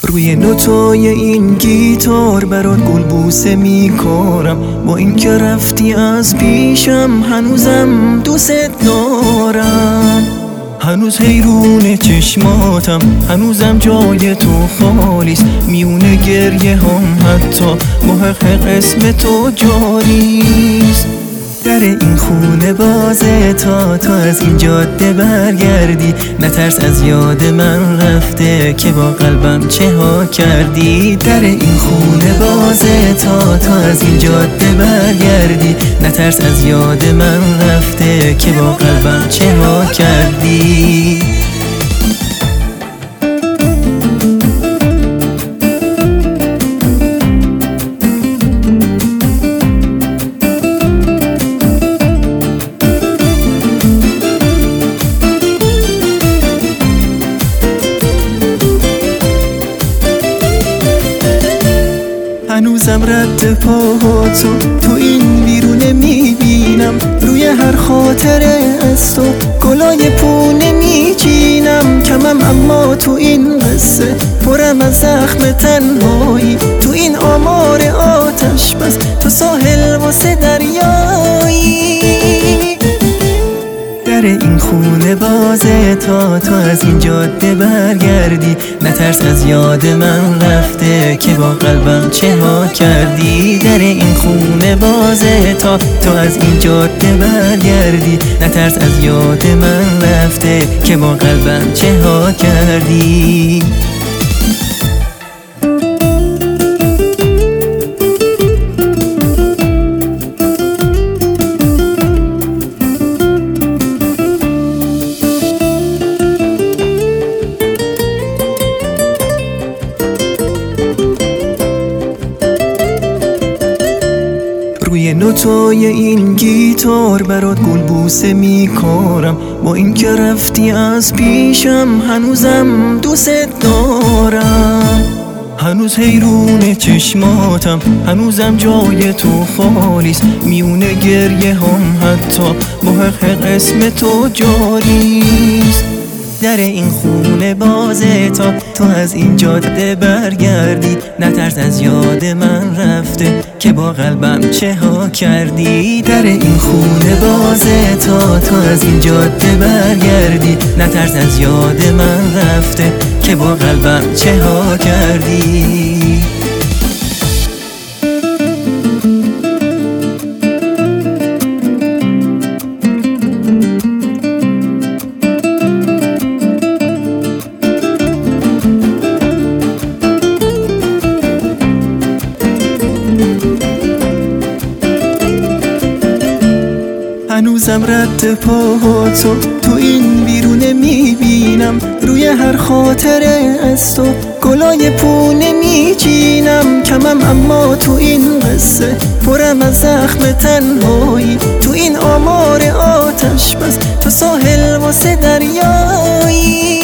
روی نوتای این گیتار برات گلبوسه میکارم، با این که رفتی از پیشم هنوزم دوست دارم. هنوز حیرون چشماتم، هنوزم جای تو خالیست، میونه گریه هم حتی محقق اسم تو جاریست. در این خونه بازه تا از این جاده برگردی، نترس از یاد من رفته که با قلبم چه ها کردی. در این خونه بازه تا از این جاده برگردی، نترس از یاد من رفته که با قلبم چه ها کردی. هنوزم رد پاهاتو تو این بیرونه میبینم، روی هر خاطره از تو گلای پونه میچینم. کمم اما تو این قصه پرم از زخم تنهایی، تو این آمار آتش بس تو ساحل واسه دریایی. در این خونه بازه تا از این جاده برگردی، نترس از یاد من رفته که با قلبم چه ها کردی. در این خونه بازه تا از این جاده برگردی، نترس از یاد من رفته که با قلبم چه ها کردی. روی نوتای این گیتار برات گلبوسه میکارم، با این که رفتی از پیشم هنوزم دوست دارم. هنوز حیرون چشماتم، هنوزم جای تو خالیست، میونه گریه هم حتی محقق اسم تو جاریست. در این خونه بازه تا از این جاده برگردی، نترس از یاد من رفته که با قلبم چه ها کردی. در این خونه بازه تا از این جاده برگردی، نترس از یاد من رفته که با قلبم چه ها کردی. هنوزم رد پاهاتو تو این بیرونه میبینم، روی هر خاطره از تو گلای پونه میچینم. کمم اما تو این قصه پرم از زخم تنهایی، تو این آمار آتش بس تو ساحل واسه دریایی.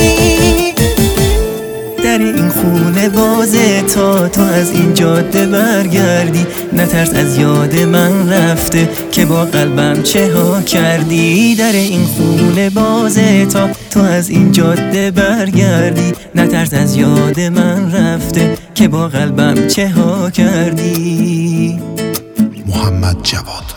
در این خونه بازه تا از این جاده برگردی، نترس از یاد من رفته که با قلبم چه ها کردی. در این خونه بازه تا از این جاده برگردی، نترس از یاد من رفته که با قلبم چه ها کردی. محمد جواد.